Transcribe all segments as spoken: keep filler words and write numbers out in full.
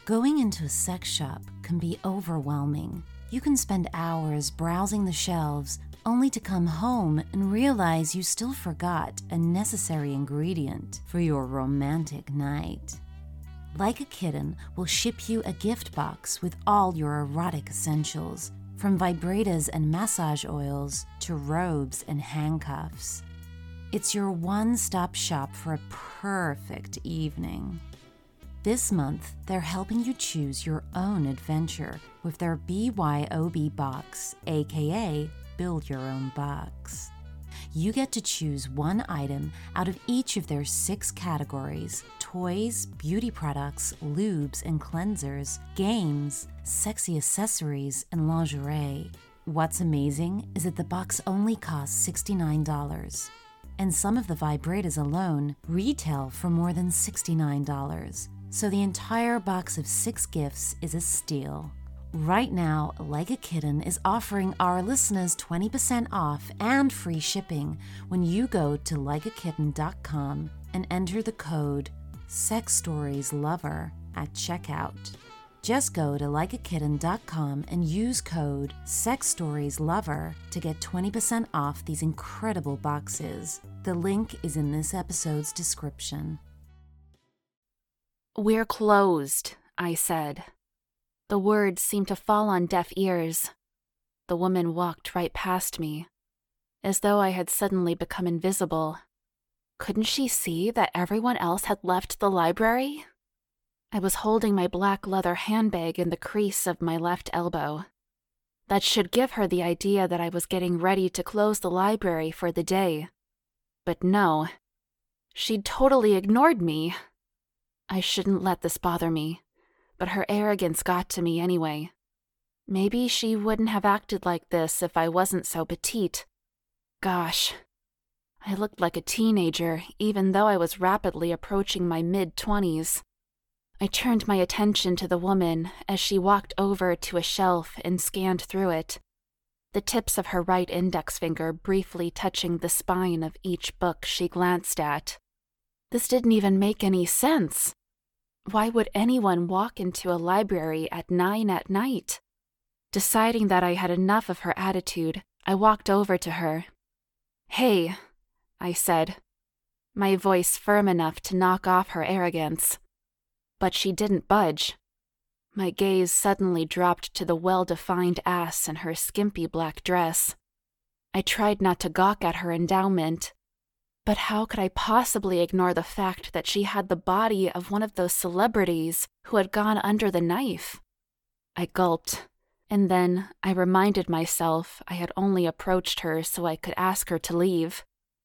Going into a sex shop can be overwhelming. You can spend hours browsing the shelves only to come home and realize you still forgot a necessary ingredient for your romantic night. Like a Kitten will ship you a gift box with all your erotic essentials, from vibrators and massage oils to robes and handcuffs. It's your one-stop shop for a perfect evening. This month, they're helping you choose your own adventure with their B Y O B box, aka Build Your Own Box. You get to choose one item out of each of their six categories: toys, beauty products, lubes and cleansers, games, sexy accessories, and lingerie. What's amazing is that the box only costs sixty-nine dollars, and some of the vibrators alone retail for more than sixty-nine dollars. So the entire box of six gifts is a steal. Right now, Like a Kitten is offering our listeners twenty percent off and free shipping when you go to like a kitten dot com and enter the code SEXSTORIESLOVER at checkout. Just go to like a kitten dot com and use code SEXSTORIESLOVER to get twenty percent off these incredible boxes. The link is in this episode's description. "We're closed," I said. The words seemed to fall on deaf ears. The woman walked right past me, as though I had suddenly become invisible. Couldn't she see that everyone else had left the library? I was holding my black leather handbag in the crease of my left elbow. That should give her the idea that I was getting ready to close the library for the day. But no, she'd totally ignored me. I shouldn't let this bother me, but her arrogance got to me anyway. Maybe she wouldn't have acted like this if I wasn't so petite. Gosh, I looked like a teenager, even though I was rapidly approaching my mid-twenties. I turned my attention to the woman as she walked over to a shelf and scanned through it, the tips of her right index finger briefly touching the spine of each book she glanced at. This didn't even make any sense. Why would anyone walk into a library at nine at night? Deciding that I had enough of her attitude, I walked over to her. "Hey," I said, my voice firm enough to knock off her arrogance. But she didn't budge. My gaze suddenly dropped to the well-defined ass in her skimpy black dress. I tried not to gawk at her endowment, but how could I possibly ignore the fact that she had the body of one of those celebrities who had gone under the knife? I gulped, and then I reminded myself I had only approached her so I could ask her to leave.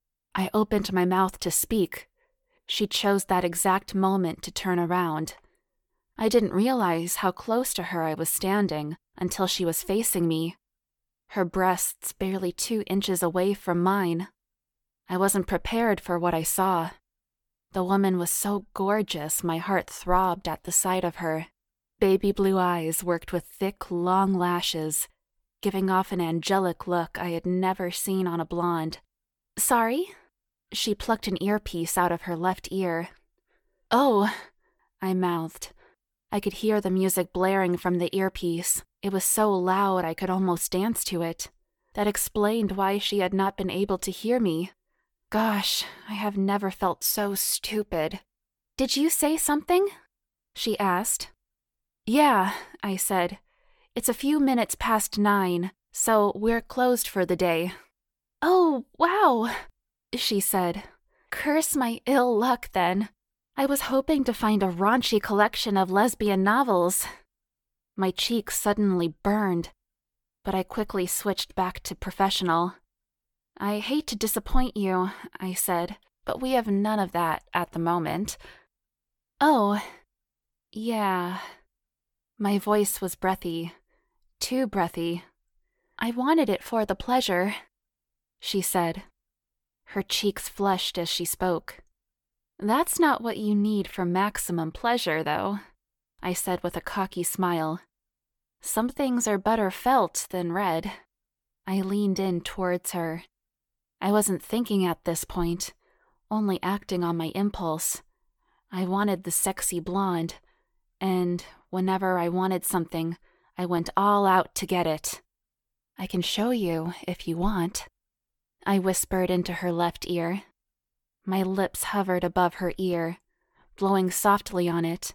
I opened my mouth to speak. She chose that exact moment to turn around. I didn't realize how close to her I was standing until she was facing me, her breasts barely two inches away from mine. I wasn't prepared for what I saw. The woman was so gorgeous my heart throbbed at the sight of her. Baby blue eyes worked with thick, long lashes, giving off an angelic look I had never seen on a blonde. "Sorry?" She plucked an earpiece out of her left ear. "Oh," I mouthed. I could hear the music blaring from the earpiece. It was so loud I could almost dance to it. That explained why she had not been able to hear me. Gosh, I have never felt so stupid. "Did you say something?" she asked. "Yeah," I said. "It's a few minutes past nine, so we're closed for the day." "Oh, wow," she said. "Curse my ill luck, then. I was hoping to find a raunchy collection of lesbian novels." My cheeks suddenly burned, but I quickly switched back to professional. "I hate to disappoint you," I said, "but we have none of that at the moment." "Oh, yeah." My voice was breathy, too breathy. "I wanted it for the pleasure," she said. Her cheeks flushed as she spoke. "That's not what you need for maximum pleasure, though," I said with a cocky smile. "Some things are better felt than read." I leaned in towards her. I wasn't thinking at this point, only acting on my impulse. I wanted the sexy blonde, and whenever I wanted something, I went all out to get it. I can show you if you want, I whispered into her left ear. My lips hovered above her ear, blowing softly on it.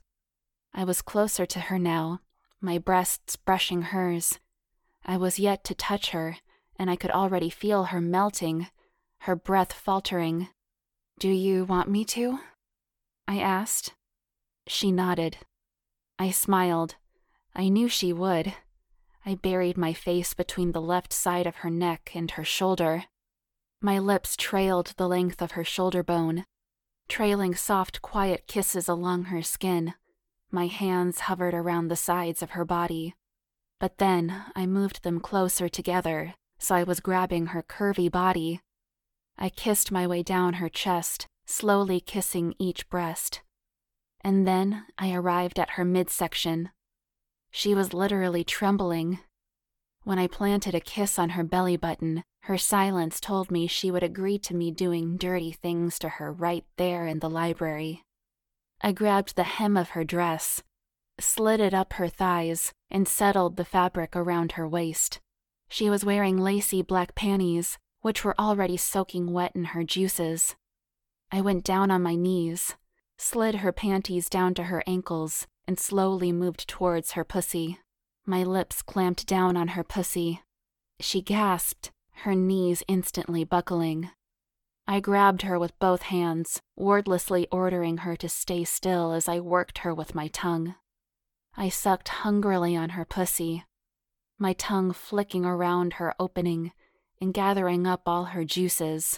I was closer to her now, my breasts brushing hers. I was yet to touch her, and I could already feel her melting, her breath faltering. "Do you want me to?" I asked. She nodded. I smiled. I knew she would. I buried my face between the left side of her neck and her shoulder. My lips trailed the length of her shoulder bone, trailing soft, quiet kisses along her skin. My hands hovered around the sides of her body. But then I moved them closer together, so I was grabbing her curvy body. I kissed my way down her chest, slowly kissing each breast. And then I arrived at her midsection. She was literally trembling. When I planted a kiss on her belly button, her silence told me she would agree to me doing dirty things to her right there in the library. I grabbed the hem of her dress, slid it up her thighs, and settled the fabric around her waist. She was wearing lacy black panties, which were already soaking wet in her juices. I went down on my knees, slid her panties down to her ankles, and slowly moved towards her pussy. My lips clamped down on her pussy. She gasped, her knees instantly buckling. I grabbed her with both hands, wordlessly ordering her to stay still as I worked her with my tongue. I sucked hungrily on her pussy, my tongue flicking around her opening and gathering up all her juices.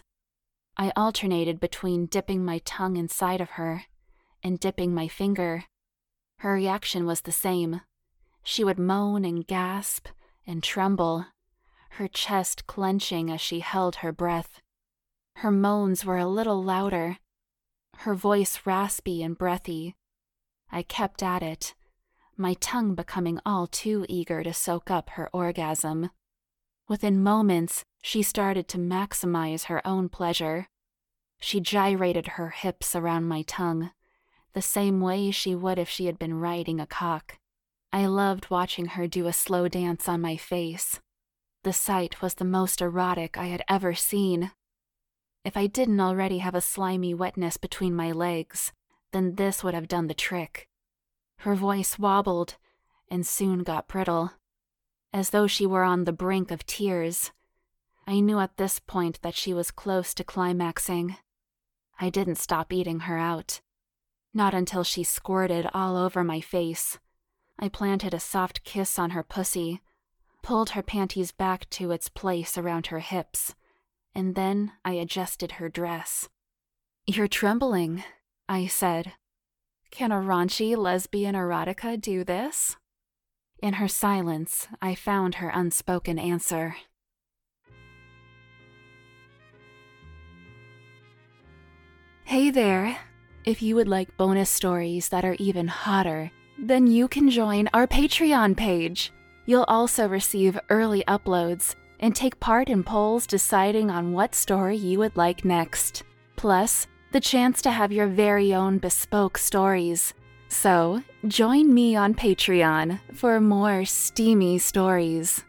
I alternated between dipping my tongue inside of her and dipping my finger. Her reaction was the same. She would moan and gasp and tremble, her chest clenching as she held her breath. Her moans were a little louder, her voice raspy and breathy. I kept at it, my tongue becoming all too eager to soak up her orgasm. Within moments, she started to maximize her own pleasure. She gyrated her hips around my tongue, the same way she would if she had been riding a cock. I loved watching her do a slow dance on my face. The sight was the most erotic I had ever seen. If I didn't already have a slimy wetness between my legs, then this would have done the trick. Her voice wobbled and soon got brittle, as though she were on the brink of tears. I knew at this point that she was close to climaxing. I didn't stop eating her out. Not until she squirted all over my face. I planted a soft kiss on her pussy, pulled her panties back to its place around her hips, and then I adjusted her dress. "You're trembling," I said. "Can a raunchy lesbian erotica do this?" In her silence, I found her unspoken answer. Hey there! If you would like bonus stories that are even hotter, then you can join our Patreon page. You'll also receive early uploads and take part in polls deciding on what story you would like next. Plus, the chance to have your very own bespoke stories. So, join me on Patreon for more steamy stories.